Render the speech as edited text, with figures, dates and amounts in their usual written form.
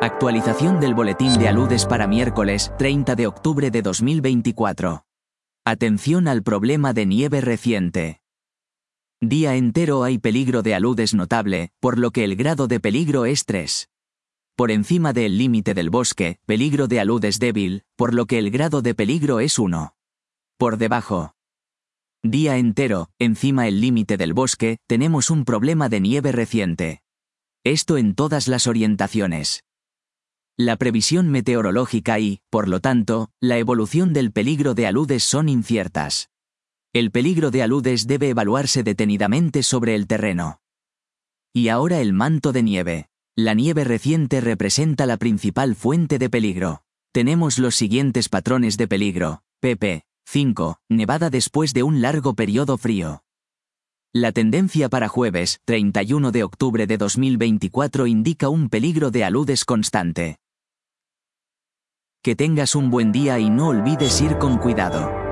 Actualización del boletín de aludes para miércoles 30 de octubre de 2024. Atención al problema de nieve reciente. Día entero hay peligro de aludes notable, por lo que el grado de peligro es 3. Por encima del límite del bosque, peligro de aludes débil, por lo que el grado de peligro es 1. Por debajo. Día entero, encima el límite del bosque, tenemos un problema de nieve reciente. Esto en todas las orientaciones. La previsión meteorológica y, por lo tanto, la evolución del peligro de aludes son inciertas. El peligro de aludes debe evaluarse detenidamente sobre el terreno. Y ahora el manto de nieve. La nieve reciente representa la principal fuente de peligro. Tenemos los siguientes patrones de peligro. pp. 5. Nevada después de un largo periodo frío. La tendencia para jueves, 31 de octubre de 2024 indica un peligro de aludes constante. Que tengas un buen día y no olvides ir con cuidado.